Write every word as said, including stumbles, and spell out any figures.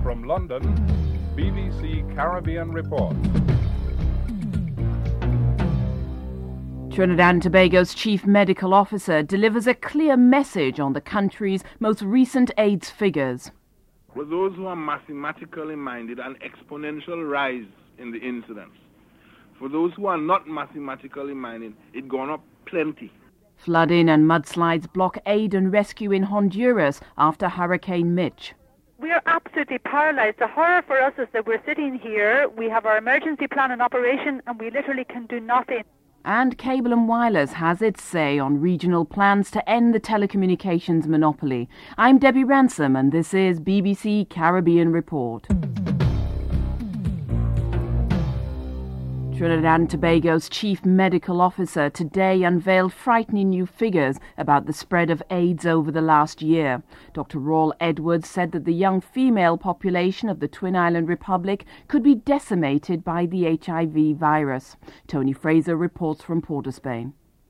From London, B B C Caribbean Report. Trinidad and Tobago's chief medical officer delivers a clear message on the country's most recent AIDS figures. For those who are mathematically minded, an exponential rise in the incidence. For those who are not mathematically minded, it's gone up plenty. Flooding and mudslides block aid and rescue in Honduras after Hurricane Mitch. We are absolutely paralysed. The horror for us is that we're sitting here, we have our emergency plan in operation, and we literally can do nothing. And Cable and Wireless has its say on regional plans to end the telecommunications monopoly. I'm Debbie Ransom and this is B B C Caribbean Report. Trinidad and Tobago's chief medical officer today unveiled frightening new figures about the spread of AIDS over the last year. Doctor Raul Edwards said that the young female population of the Twin Island Republic could be decimated by the H I V virus. Tony Fraser reports from Port of Spain.